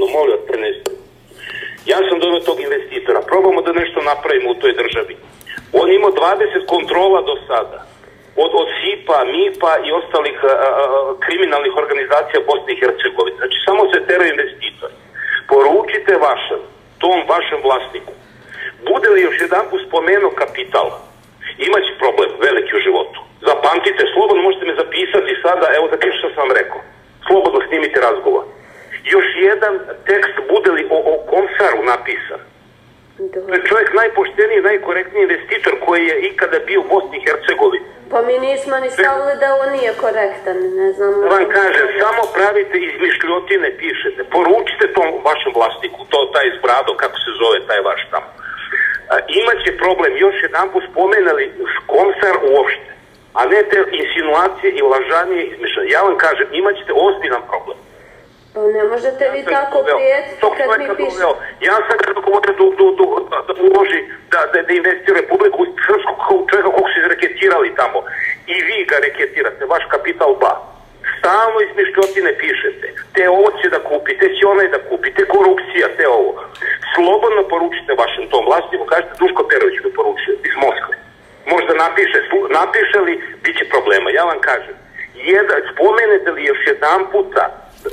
slobodno, molim vas, prenesite. Ja sam doveo tog investitora, probamo da nešto napravimo u toj državi. On imao 20 kontrola do sada. Od SIP-a, MIP-a i ostalih kriminalnih organizacija Bosne i Hercegovine. Znači, samo se tera investitor. Poručite tom vašem vlasniku. Bude li još jedan put spomenuo kapital, imaće problem veliki u životu. Zapamtite, slobodno možete me zapisati sada, evo da kažem što sam vam rekao. Slobodno snimite razgovor. Još jedan tekst bude li o Komsaru napisan. To je čovjek najpošteniji, najkorektniji investitor koji je ikada bio u Bosni i Hercegovini. Pa mi nismo ni stavili da on nije korektan, ne znam. Vam kažem, samo pravite izmišljotine, pišete. Poručite tom vašem vlasniku, taj s bradom, kako se zove taj vaš tamo. Imaće problem, još jedan put spomenuli Komsar uopšte, a ne te insinuacije i lažanje izmišljanje. Ja vam kažem, imaćete ozbiljan problem. Pa ne možete vi tako prijetiti kad mi pišete. Ja sam kada govorio da uloži, da investira Republiku Srpsku čovjeka kog su izreketirali tamo. I vi ga reketirate, vaš kapital ba. Stalno izmišljotine pišete. Te ovo će da kupi, te će onaj da kupi, te korupcija, te ovo. Slobodno poručite vašem tom vlasniku, kažete Duško Perović mi poručuje iz Moskve. Možda napiše li, bit će problema. Ja vam kažem, spomenete li još jedan puta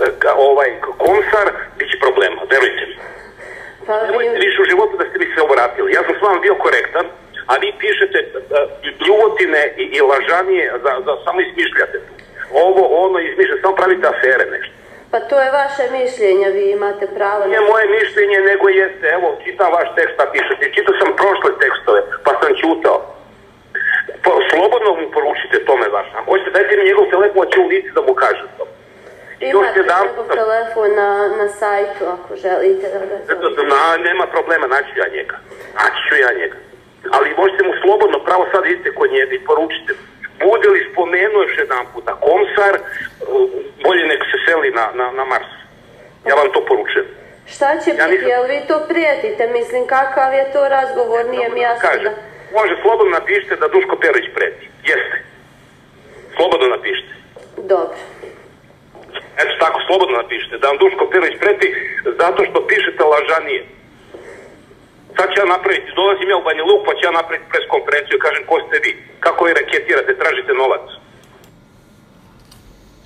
Komsar, bit će problema, verujte mi. Nemojte više u životu da ste mi se obratili. Ja sam s vama bio korektan, a vi pišete bljuvotine i lažanje da samo izmišljate. Ono izmišljate, samo pravite afere nešto. Pa to je vaše mišljenje, vi imate pravo. Nije moje mišljenje, nego jeste, evo, čitam vaš tekst, pa pišete. Čitao sam prošle tekstove, pa sam čutao. Slobodno mu poručite tome vašem. Hoćete, dajte mi njegov telefon, će u lici da mu kažem to. Imate njegov telefon na sajtu, ako želite da ga zovete. Nema problema, naći ću ja njega. Ali možete mu slobodno, pravo sad idite kod njega i poručite. Bude li spomenuo još jedan puta Komsar, bolje nek se seli na Mars. Ja vam to poručujem. Šta će biti, jel vi to prijetite? Mislim, kakav je to razgovor, nije mi jasno da... Može, slobodno napišite da Duško Perović preti. Jeste. Slobodno napišite. Dobro. Eto tako, slobodno napišite, da vam Duško Perović preti zato što pišete lažanije. Sad ću ja napraviti, dolazim ja u Banja Luku, pa ću ja napraviti pres konferenciju i kažem ko ste vi, kako vi raketirate, tražite novac.